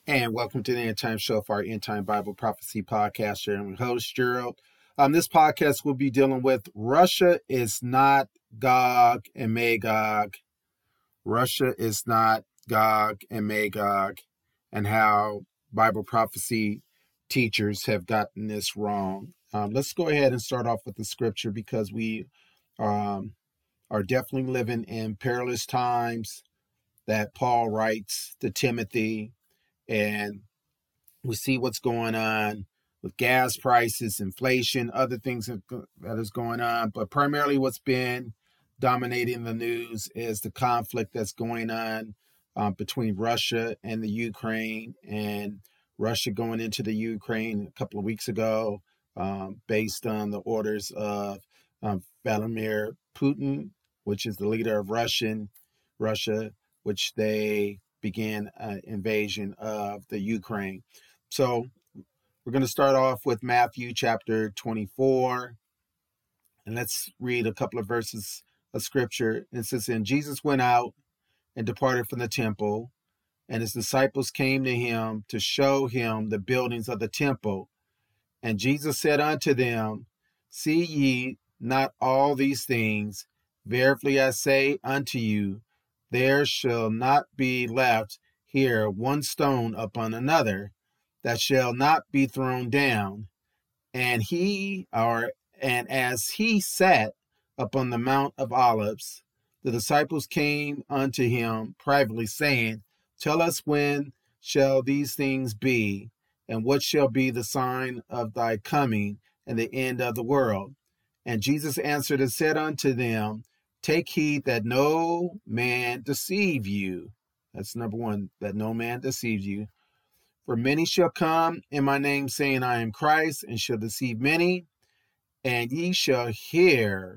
And welcome to the End Time Show for our End Time Bible Prophecy Podcast. I'm your host, Gerald. This podcast will be dealing with Russia is not Gog and Magog. Russia is not Gog and Magog, and how Bible prophecy teachers have gotten this wrong. Let's go ahead and start off with the scripture because we are definitely living in perilous times that Paul writes to Timothy, and we see what's going on with gas prices, inflation, other things that is going on. But primarily what's been dominating the news is the conflict that's going on between Russia and the Ukraine, and Russia going into the Ukraine a couple of weeks ago based on the orders of Vladimir Putin, which is the leader of Russia, which they began an invasion of the Ukraine. So we're going to start off with Matthew chapter 24, and let's read a couple of verses of scripture. It says, "And Jesus went out and departed from the temple, and his disciples came to him to show him the buildings of the temple. And Jesus said unto them, See ye not all these things? Verily I say unto you, there shall not be left here one stone upon another that shall not be thrown down. And as he sat upon the Mount of Olives, the disciples came unto him privately, saying, Tell us when shall these things be, and what shall be the sign of thy coming and the end of the world? And Jesus answered and said unto them, Take heed that no man deceive you. That's number one, that no man deceive you. For many shall come in my name, saying, I am Christ, and shall deceive many. And ye shall hear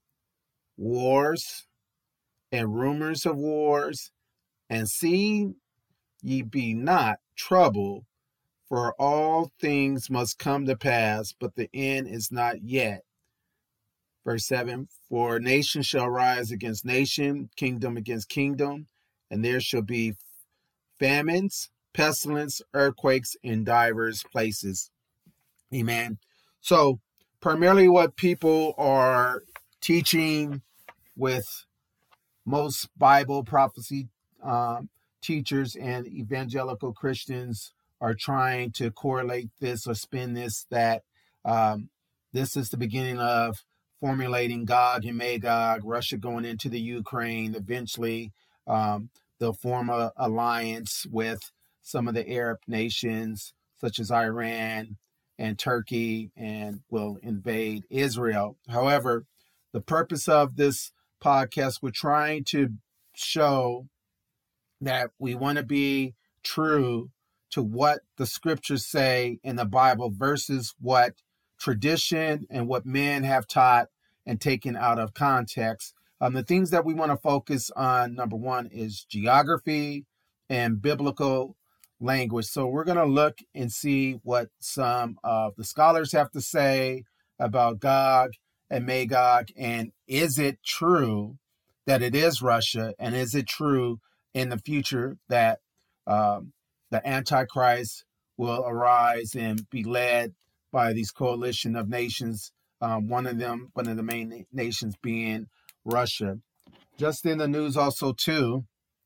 wars and rumors of wars, and see ye be not troubled, for all things must come to pass, but the end is not yet. Verse 7, For nation shall rise against nation, kingdom against kingdom, and there shall be famines, pestilence, earthquakes in divers places. Amen. So primarily what people are teaching with most Bible prophecy teachers and evangelical Christians are trying to correlate this or spin this, that this is the beginning of formulating Gog and Magog, Russia going into the Ukraine. Eventually, they'll form an alliance with some of the Arab nations, such as Iran and Turkey, and will invade Israel. However, the purpose of this podcast, we're trying to show that we want to be true to what the scriptures say in the Bible versus what tradition and what men have taught and taken out of context. The things that we want to focus on, number one, is geography and biblical language. So we're going to look and see what some of the scholars have to say about Gog and Magog, and is it true that it is Russia, and is it true in the future that the Antichrist will arise and be led by these coalition of nations, one of the main nations being Russia. Just in the news also too,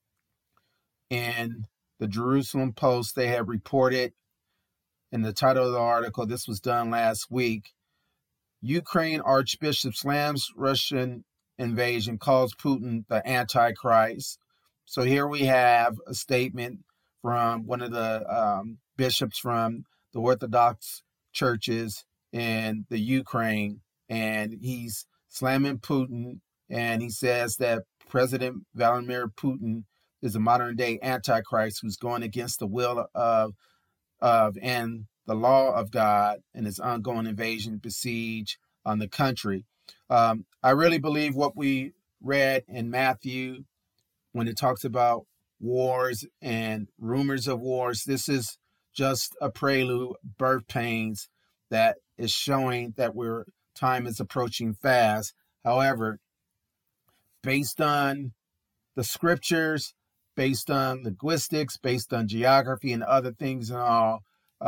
in the Jerusalem Post, they have reported in the title of the article, this was done last week, Ukraine Archbishop slams Russian invasion, calls Putin the Antichrist. So here we have a statement from one of the bishops from the Orthodox churches in the Ukraine, and he's slamming Putin, and he says that President Vladimir Putin is a modern day Antichrist who's going against the will of and the law of God, and his ongoing invasion, besiege on the country. I really believe what we read in Matthew when it talks about wars and rumors of wars. This is just a prelude, birth pains, that is showing that time is approaching fast. However, based on the scriptures, based on linguistics, based on geography and other things and all,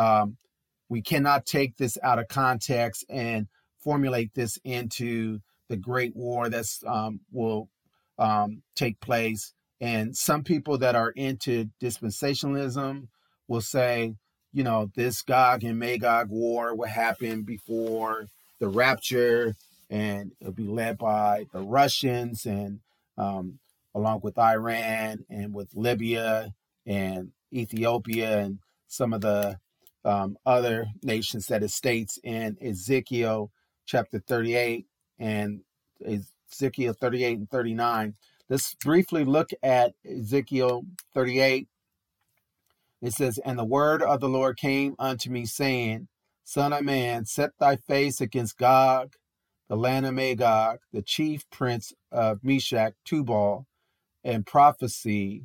we cannot take this out of context and formulate this into the Great War that's will take place. And some people that are into dispensationalism will say, this Gog and Magog war will happen before the rapture, and it'll be led by the Russians and along with Iran and with Libya and Ethiopia and some of the other nations that it states in Ezekiel chapter 38 and Ezekiel 38 and 39. Let's briefly look at Ezekiel 38. It says, "And the word of the Lord came unto me, saying, Son of man, set thy face against Gog, the land of Magog, the chief prince of Meshech, Tubal, and prophesy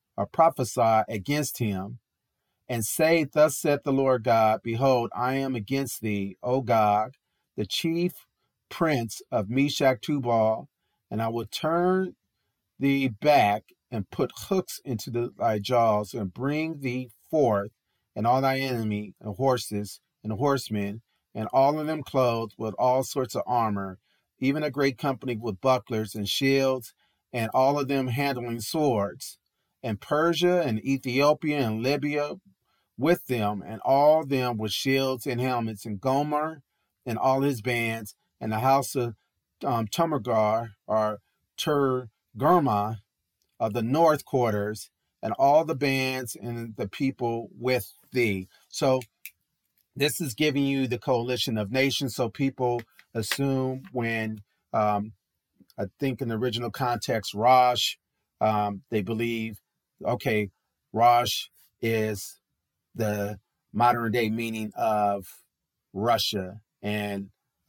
against him, and say, Thus saith the Lord God, Behold, I am against thee, O Gog, the chief prince of Meshech, Tubal, and I will turn thee back and put hooks into thy jaws, and bring thee forth, and all thy enemy, and horses, and horsemen, and all of them clothed with all sorts of armor, even a great company with bucklers and shields, and all of them handling swords, and Persia and Ethiopia and Libya with them, and all them with shields and helmets, and Gomer and all his bands, and the house of Tomargar or Tergirma of the north quarters, and all the bands and the people with thee." So this is giving you the coalition of nations. So people assume when, I think in the original context, Rosh, they believe, okay, Rosh is the modern day meaning of Russia, and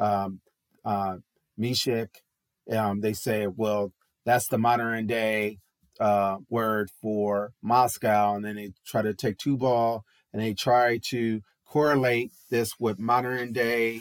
Meshech, they say, well, that's the modern day word for Moscow, and then they try to take Tubal and they try to correlate this with modern day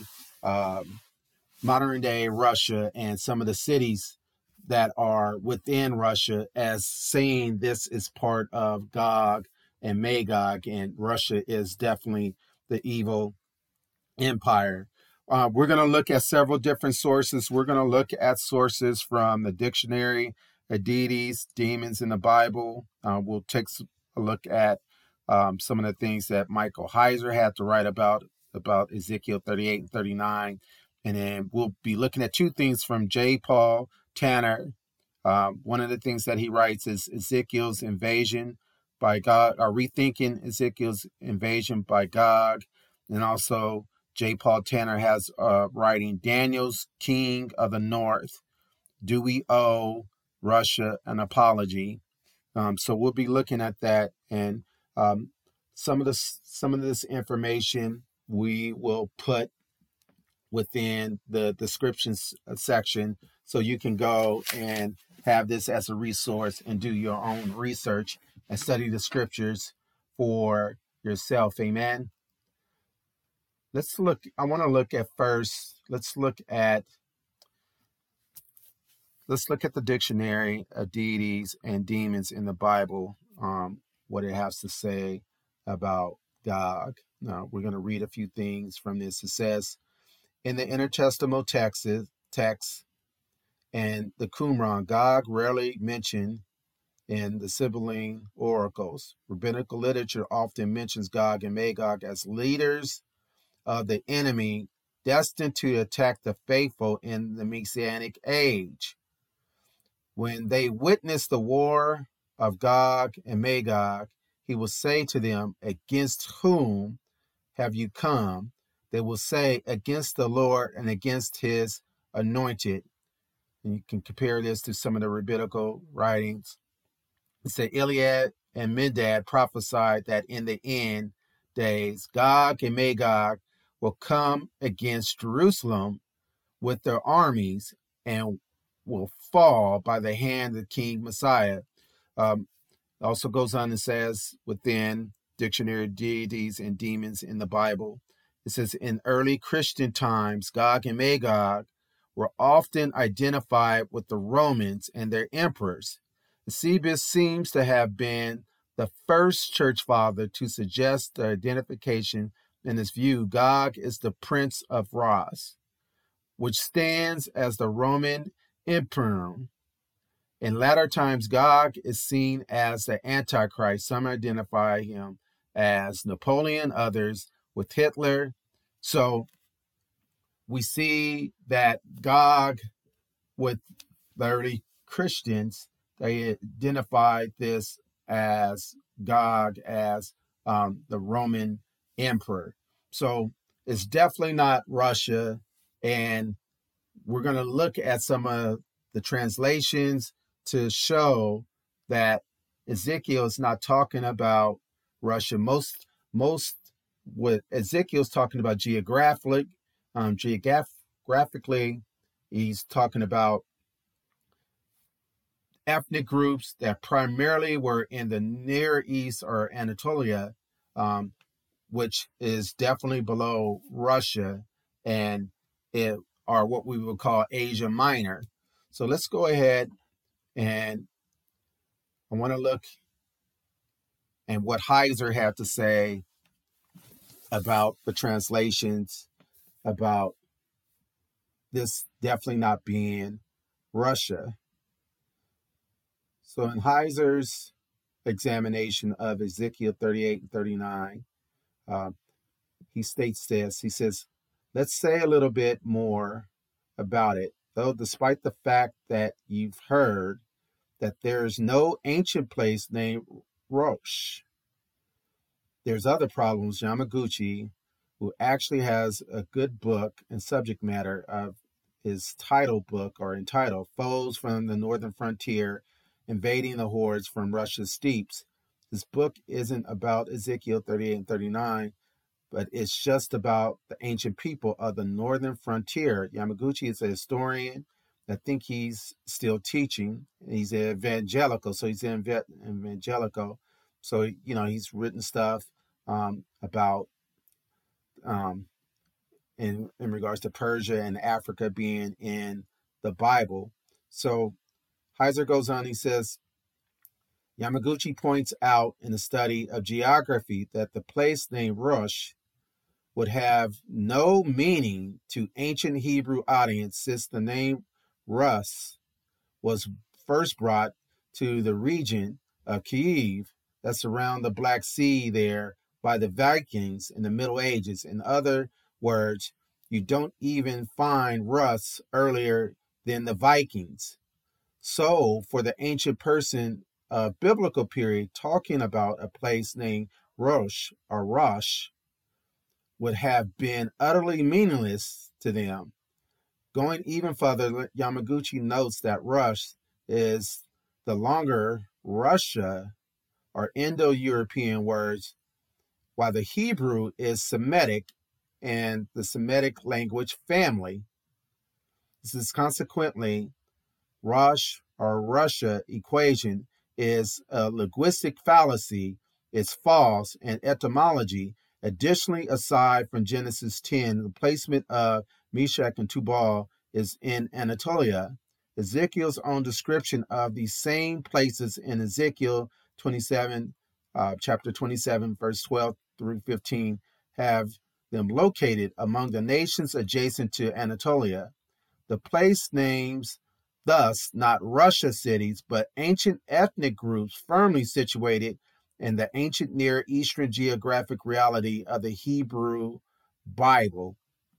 Russia and some of the cities that are within Russia as saying this is part of Gog and Magog, and Russia is definitely the evil empire. We're going to look at several different sources. We're going to look at sources from the dictionary, deities, demons in the Bible. We'll take a look at some of the things that Michael Heiser had to write about Ezekiel 38 and 39. And then we'll be looking at two things from J. Paul Tanner. One of the things that he writes is Ezekiel's invasion by God, or rethinking Ezekiel's invasion by God. And also J. Paul Tanner has writing Daniel's King of the North. Do we owe Russia an apology? So we'll be looking at that, and some of this information we will put within the descriptions section, so you can go and have this as a resource and do your own research and study the scriptures for yourself. Amen. Let's look. I want to look at first. Let's look at the dictionary of deities and demons in the Bible. What it has to say about Gog. Now we're going to read a few things from this. It says, in the intertestamental texts and the Qumran, Gog rarely mentioned in the Sibylline oracles. Rabbinical literature often mentions Gog and Magog as leaders of the enemy destined to attack the faithful in the Messianic age. When they witness the war of Gog and Magog, he will say to them, against whom have you come? They will say, against the Lord and against his anointed. And you can compare this to some of the rabbinical writings. It said, Eliad and Medad prophesied that in the end days, Gog and Magog will come against Jerusalem with their armies and will fall by the hand of King Messiah. Also goes on and says within Dictionary of Deities and Demons in the Bible, it says, in early Christian times, Gog and Magog were often identified with the Romans and their emperors. Eusebius seems to have been the first church father to suggest the identification. In his view, Gog is the prince of Rosh, which stands as the Roman Imperium. In latter times, Gog is seen as the Antichrist. Some identify him as Napoleon, others with Hitler. So we see that Gog, with the early Christians, they identified this as Gog as the Roman emperor. So it's definitely not Russia. And we're going to look at some of the translations to show that Ezekiel is not talking about Russia. Most what Ezekiel's talking about geographically, he's talking about ethnic groups that primarily were in the Near East or Anatolia, which is definitely below Russia, and it are what we would call Asia Minor. So let's go ahead, and I want to look at what Heiser had to say about the translations, about this definitely not being Russia. So in Heiser's examination of Ezekiel 38 and 39, he states this. He says, let's say a little bit more about it. Though despite the fact that you've heard that there's no ancient place named Rosh, there's other problems. Yamaguchi, who actually has a good book and subject matter of his title book, or entitled Foes from the Northern Frontier, Invading the Hordes from Russia's Steppes. This book isn't about Ezekiel 38 and 39, but it's just about the ancient people of the northern frontier. Yamaguchi is a historian. I think he's still teaching. He's an evangelical, so he's an evangelical. So, he's written stuff about in regards to Persia and Africa being in the Bible. So Heiser goes on, he says, Yamaguchi points out in the study of geography that the place named Rosh would have no meaning to ancient Hebrew audience, since the name Rus was first brought to the region of Kiev, that's around the Black Sea there, by the Vikings in the Middle Ages. In other words, you don't even find Rus earlier than the Vikings. So for the ancient person of biblical period, talking about a place named Rosh or Rosh would have been utterly meaningless to them. Going even further, Yamaguchi notes that Rosh is the longer Russia or Indo-European words, while the Hebrew is Semitic and the Semitic language family. This is consequently Rosh or Russia equation is a linguistic fallacy, it's false, and etymology. Additionally, aside from Genesis 10, the placement of Meshach and Tubal is in Anatolia. Ezekiel's own description of these same places in Ezekiel 27, chapter 27, verse 12 through 15, have them located among the nations adjacent to Anatolia. The place names thus not Russia cities, but ancient ethnic groups firmly situated in the ancient Near Eastern geographic reality of the Hebrew Bible.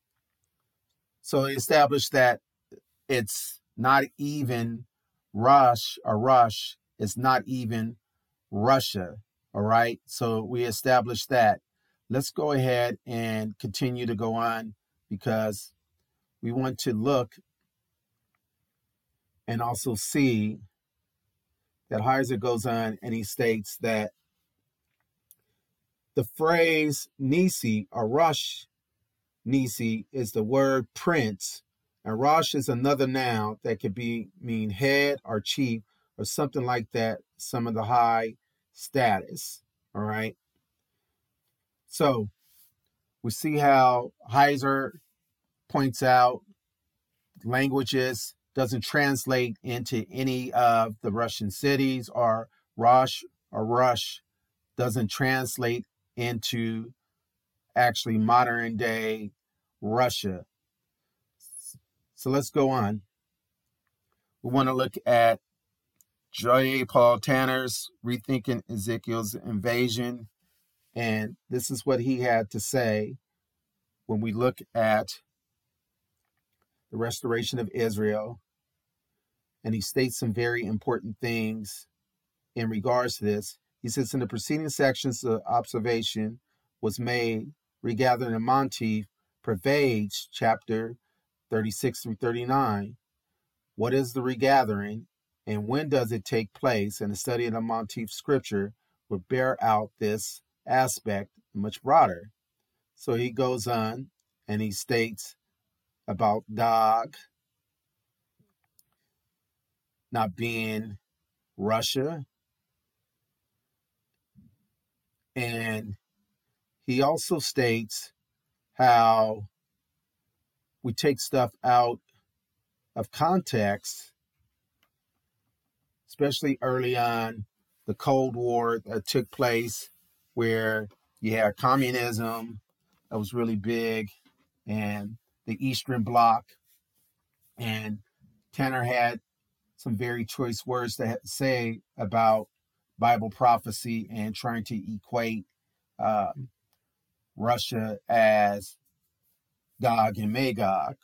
So he established that it's not even Rosh, or Rosh is not even Russia. All right. So we established that. Let's go ahead and continue to go on, because we want to look and also see that Heiser goes on and he states that the phrase Nisi or Rosh Nisi is the word prince, and Rosh is another noun that could mean head or chief or something like that, some of the high status. All right. So we see how Heiser points out languages doesn't translate into any of the Russian cities, or Rosh or Rush doesn't translate into actually modern day Russia. So let's go on. We want to look at J. Paul Tanner's Rethinking Ezekiel's Invasion. And this is what he had to say when we look at the restoration of Israel. And he states some very important things in regards to this. He says, in the preceding sections, the observation was made, regathering in Monteith pervades chapter 36 through 39. What is the regathering, and when does it take place? And the study of the Monteith scripture would bear out this aspect much broader. So he goes on and he states about Gog not being Russia. And he also states how we take stuff out of context, especially early on, the Cold War that took place, where you had communism that was really big, and the Eastern Bloc. And Tanner had some very choice words to say about Bible prophecy and trying to equate Russia as Gog and Magog.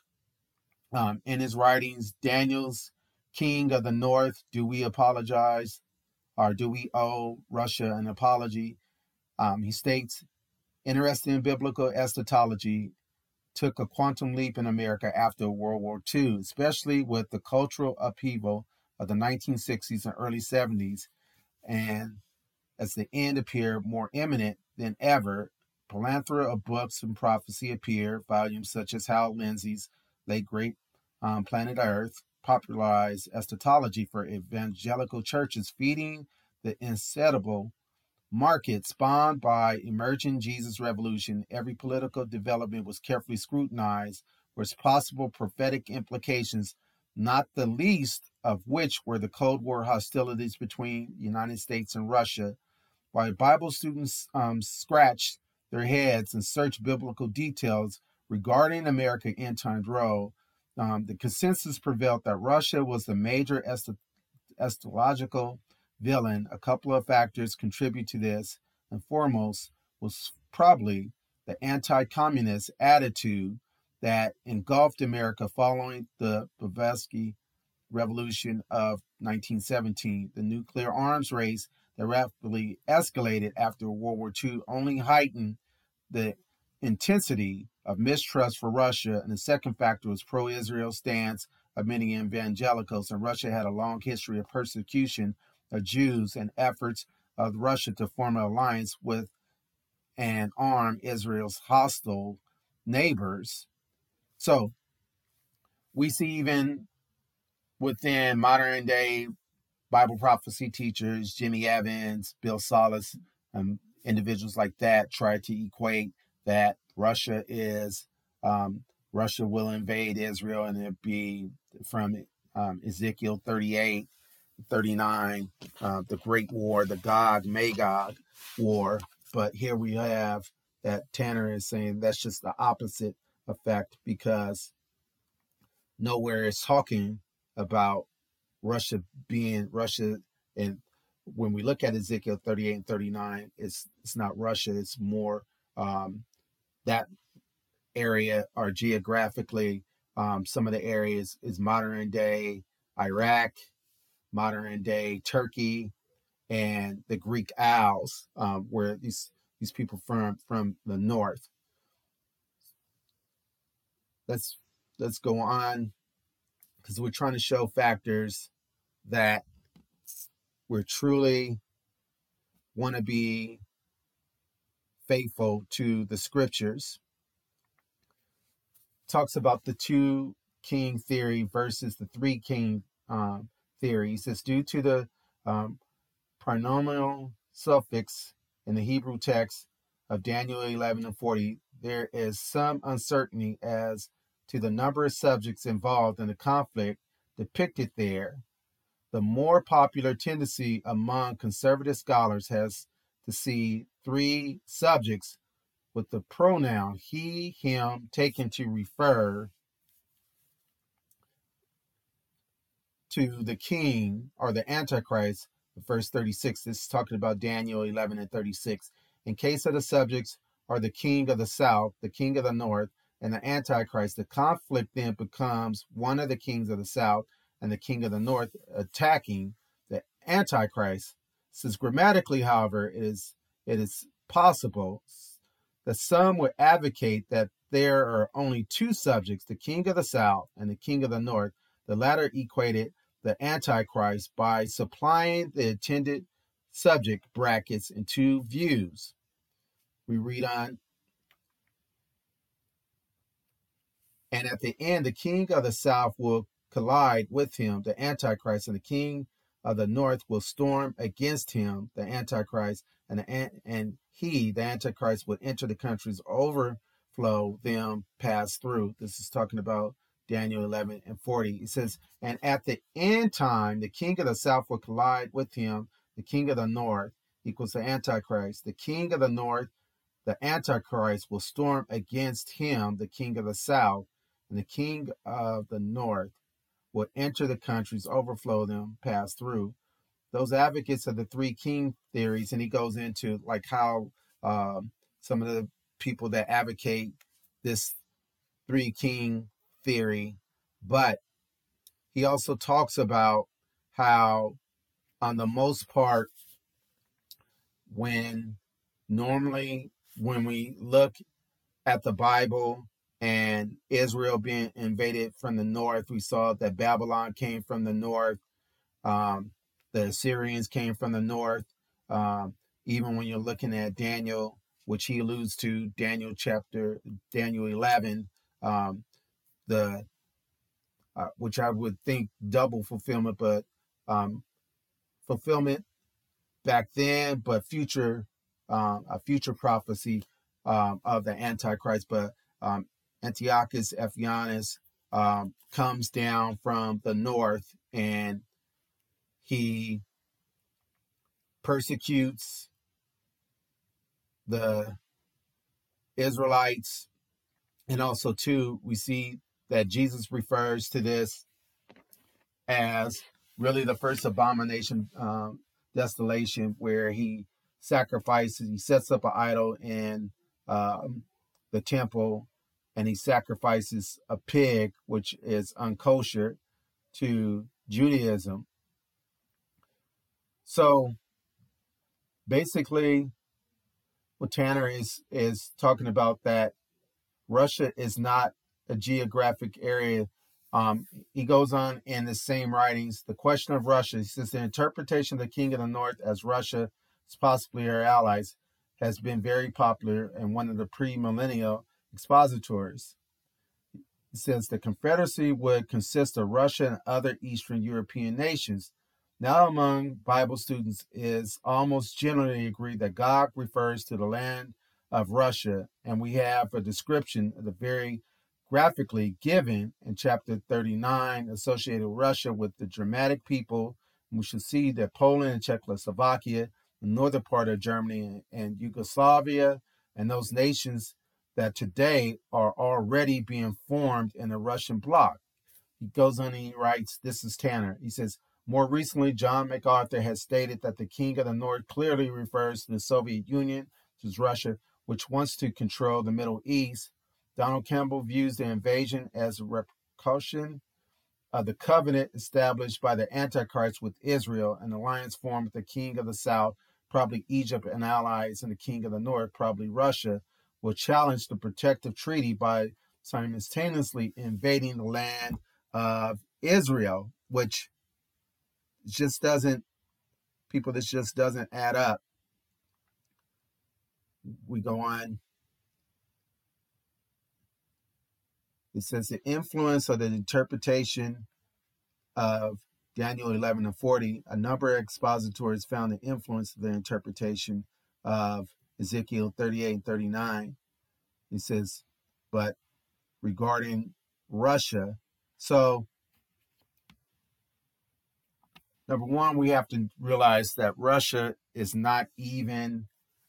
In his writings, Daniel's King of the North, Do We Apologize? Or Do We Owe Russia an Apology? He states, interested in biblical eschatology, took a quantum leap in America after World War II, especially with the cultural upheaval of the 1960s and early 70s. And as the end appeared more imminent than ever, plethora of books and prophecy appeared, volumes such as Hal Lindsey's late great Planet Earth popularized eschatology for evangelical churches, feeding the insatiable market spawned by emerging Jesus revolution. Every political development was carefully scrutinized for its possible prophetic implications, not the least of which were the Cold War hostilities between the United States and Russia. While Bible students scratched their heads and searched biblical details regarding America's end times role, the consensus prevailed that Russia was the major eschatological villain. A couple of factors contribute to this, and foremost was probably the anti-communist attitude that engulfed America following the Bolshevik Revolution of 1917. The nuclear arms race that rapidly escalated after World War II only heightened the intensity of mistrust for Russia. And the second factor was pro-Israel stance of many evangelicals, and Russia had a long history of persecution of Jews and efforts of Russia to form an alliance with and arm Israel's hostile neighbors. So we see even within modern day Bible prophecy teachers, Jimmy Evans, Bill Salus, individuals like that try to equate that Russia will invade Israel, and it'd be from Ezekiel 38, 39, the Great War, the Gog Magog War. But here we have that Tanner is saying that's just the opposite effect, because nowhere is talking about Russia being Russia. And when we look at Ezekiel 38 and 39, it's not Russia, it's more that area, or geographically, some of the areas is modern day Iraq, modern day Turkey, and the Greek Isles, where these people from the north. Let's go on, because we're trying to show factors that we're truly want to be faithful to the scriptures. Talks about the 2 king theory versus the 3 king theory. He says, due to the pronominal suffix in the Hebrew text of Daniel 11 and 40, there is some uncertainty as to the number of subjects involved in the conflict depicted there, the more popular tendency among conservative scholars has to see three subjects with the pronoun he, him taken to refer to the king or the Antichrist. Verse 36, this is talking about Daniel 11 and 36. In case of the subjects are the king of the south, the king of the north, and the Antichrist, the conflict then becomes one of the kings of the south and the king of the north attacking the Antichrist. Since grammatically, however, it is possible that some would advocate that there are only two subjects, the king of the south and the king of the north. The latter equated the Antichrist by supplying the intended subject brackets in two views. We read on. And at the end, the king of the south will collide with him, the Antichrist, and the king of the north will storm against him, the Antichrist, and he, the Antichrist, would enter the countries, overflow them, pass through. This is talking about Daniel 11 and 40. It says, and at the end time, the king of the south will collide with him, the king of the north equals the Antichrist. The king of the north, the Antichrist, will storm against him, the king of the south, and the king of the north will enter the countries, overflow them, pass through. Those advocates of the three king theories, and he goes into like how some of the people that advocate this three king theory, but he also talks about how, on the most part, when we look at the Bible and Israel being invaded from the north, we saw that Babylon came from the north. The Assyrians came from the north. Even when you're looking at Daniel, which he alludes to, Daniel 11, which I would think double fulfillment, but fulfillment back then, but a future prophecy of the Antichrist. But Antiochus Epiphanes comes down from the north, and he persecutes the Israelites. And also, too, we see that Jesus refers to this as really the first abomination, desolation, where he sacrifices, he sets up an idol in the temple, and he sacrifices a pig, which is unkosher to Judaism. So basically, what Tanner is talking about, that Russia is not a geographic area. He goes on in the same writings, the question of Russia, he says, the interpretation of the king of the north as Russia, as possibly her allies, has been very popular and one of the premillennial expositors. He says the Confederacy would consist of Russia and other Eastern European nations. Now among Bible students is almost generally agreed that Gog refers to the land of Russia, and we have a description of the very graphically given in chapter 39 associated Russia with the Germanic people. We should see that Poland and Czechoslovakia, the northern part of Germany and Yugoslavia, and those nations that today are already being formed in the Russian bloc. He goes on and he writes, this is Tanner. He says, more recently, John MacArthur has stated that the king of the north clearly refers to the Soviet Union, which is Russia, which wants to control the Middle East. Donald Campbell views the invasion as a repercussion of the covenant established by the Antichrist with Israel, an alliance formed with the king of the south, probably Egypt and allies, and the king of the north, probably Russia, will challenge the protective treaty by simultaneously invading the land of Israel, which just doesn't, people, this just doesn't add up. We go on. It says the influence of the interpretation of Daniel 11 and 40, a number of expositors found the influence of the interpretation of Ezekiel 38 and 39. He says, but regarding Russia, so Number one, we have to realize that Russia is not even,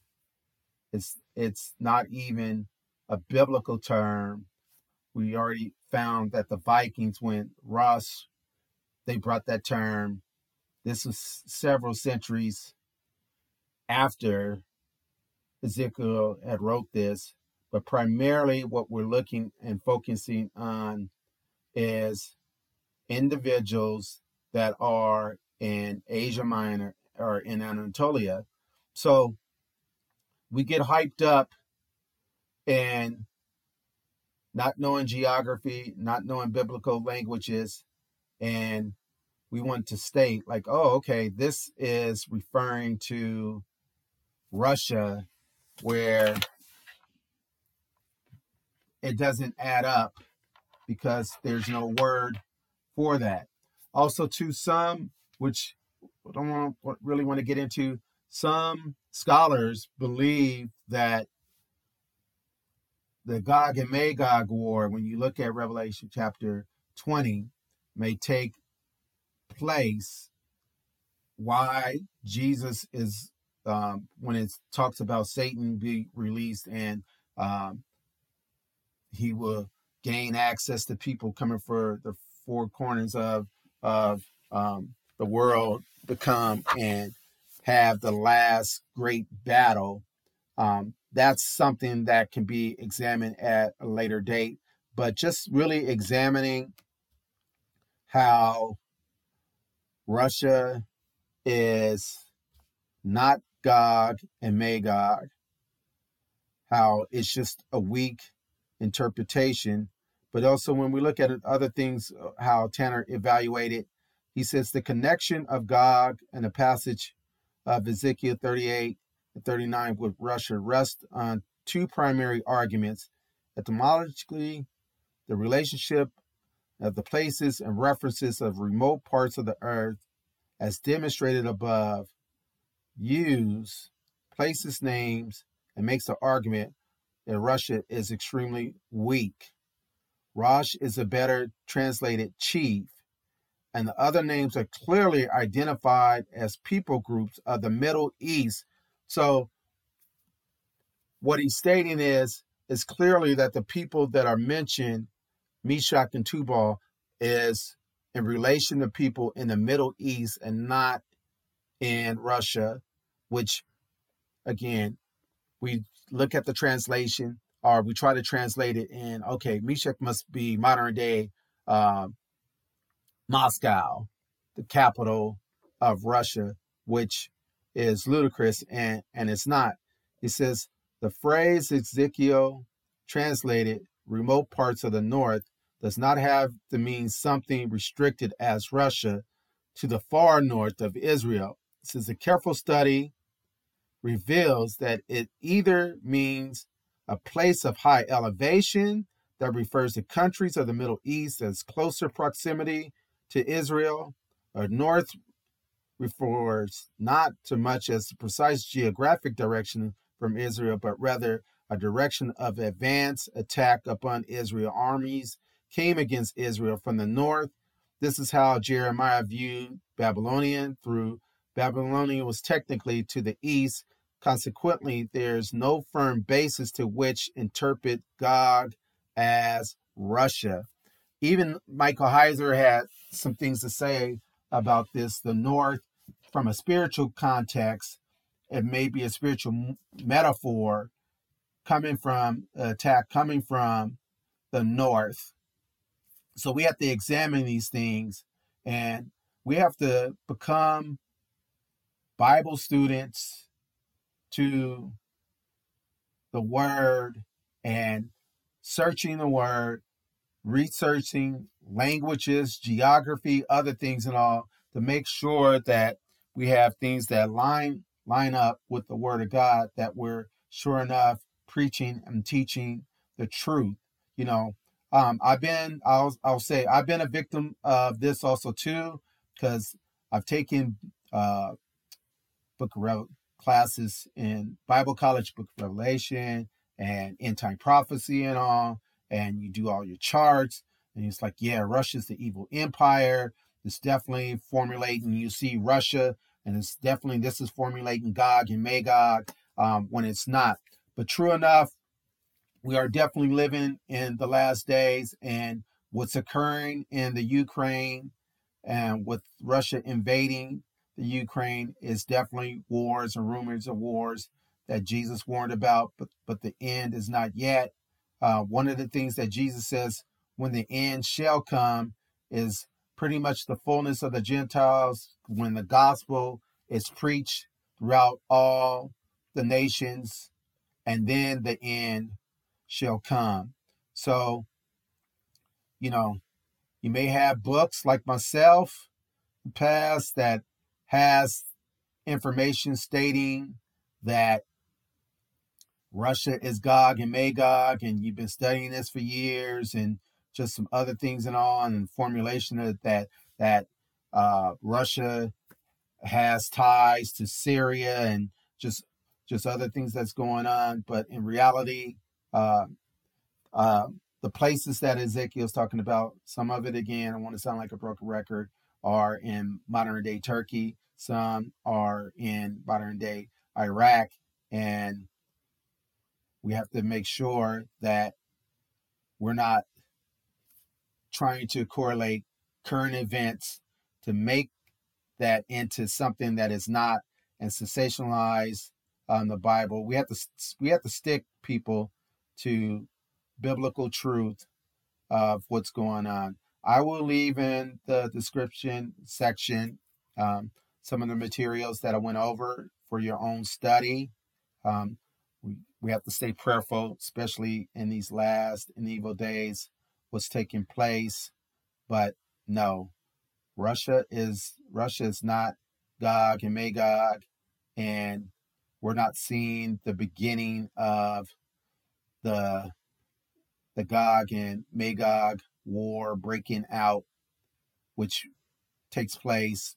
it's not even a biblical term. We already found that the Vikings, when Rus, they brought that term. This was several centuries after Ezekiel had wrote this, but primarily what we're looking and focusing on is individuals that are in Asia Minor or in Anatolia. So we get hyped up and not knowing geography, not knowing biblical languages, and we want to state like, oh, okay, this is referring to Russia, where it doesn't add up because there's no word for that. Also, to some, which I don't really want to get into, some scholars believe that the Gog and Magog war, when you look at Revelation chapter 20, may take place. Why Jesus is, when it talks about Satan be released and he will gain access to people coming for the four corners of the world to come and have the last great battle. That's something that can be examined at a later date, but just really examining how Russia is not Gog and Magog, how it's just a weak interpretation. But also when we look at other things, how Tanner evaluated, he says the connection of Gog and the passage of Ezekiel 38 and 39 with Russia rest on two primary arguments. Etymologically, the relationship of the places and references of remote parts of the earth, as demonstrated above, use places names and makes the argument that Russia is extremely weak. Rosh is a better translated chief, and the other names are clearly identified as people groups of the Middle East. So what he's stating is clearly that the people that are mentioned, Meshach and Tubal, is in relation to people in the Middle East and not in Russia, which, again, we look at the translation, or we try to translate it in, okay, Meshach must be modern day Moscow, the capital of Russia, which is ludicrous, and it's not. It says the phrase Ezekiel translated remote parts of the north does not have to mean something restricted as Russia to the far north of Israel. It says a careful study reveals that it either means a place of high elevation that refers to countries of the Middle East as closer proximity to Israel, or north refers not to much as the precise geographic direction from Israel, but rather a direction of advance attack upon Israel. Armies came against Israel from the north. This is how Jeremiah viewed Babylonian. Through Babylonian was technically to the east. Consequently, there's no firm basis to which interpret Gog as Russia. Even Michael Heiser had some things to say about this. The north, from a spiritual context, it may be a spiritual metaphor coming from attack coming from the north. So we have to examine these things, and we have to become Bible students to the Word and searching the Word, researching languages, geography, other things and all, to make sure that we have things that line up with the Word of God, that we're sure enough preaching and teaching the truth. You know, I'll say I've been a victim of this also too, because I've taken classes in Bible college, Book of Revelation and end time prophecy and all, and you do all your charts, and it's like, yeah, Russia's the evil empire, It's definitely formulating. You see Russia, and this is formulating Gog and Magog when it's not. But true enough, we are definitely living in the last days, and what's occurring in the Ukraine and with Russia invading the Ukraine is definitely wars and rumors of wars that Jesus warned about, but the end is not yet. One of the things that Jesus says when the end shall come is pretty much the fullness of the Gentiles, when the gospel is preached throughout all the nations, and then the end shall come. So, you know, you may have books like myself past that has information stating that Russia is Gog and Magog, and you've been studying this for years, and just some other things and all, and formulation of that Russia has ties to Syria, and just other things that's going on. But in reality, uh, the places that Ezekiel's talking about, some of it, again, I want to sound like a broken record, are in modern day Turkey. Some are in modern day Iraq. And we have to make sure that we're not trying to correlate current events to make that into something that is not, and sensationalize the Bible. We have to stick people to biblical truth of what's going on. I will leave in the description section some of the materials that I went over for your own study. Um, we have to stay prayerful, especially in these last and evil days, what's taking place. But no, Russia is not Gog and Magog, and we're not seeing the beginning of the Gog and Magog war breaking out, which takes place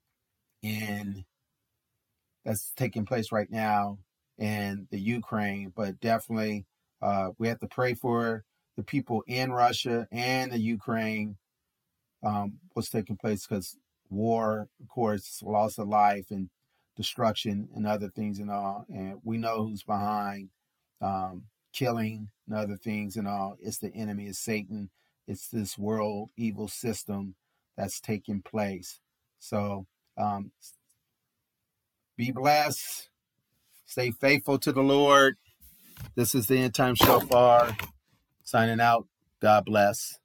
that's taking place right now in the Ukraine. But definitely, we have to pray for the people in Russia and the Ukraine, what's taking place, because war, of course, loss of life and destruction and other things and all. And we know who's behind killing and other things and all. It's the enemy, it's Satan. It's this world evil system that's taking place. So be blessed. Stay faithful to the Lord. This is the End Time Shofar. Signing out. God bless.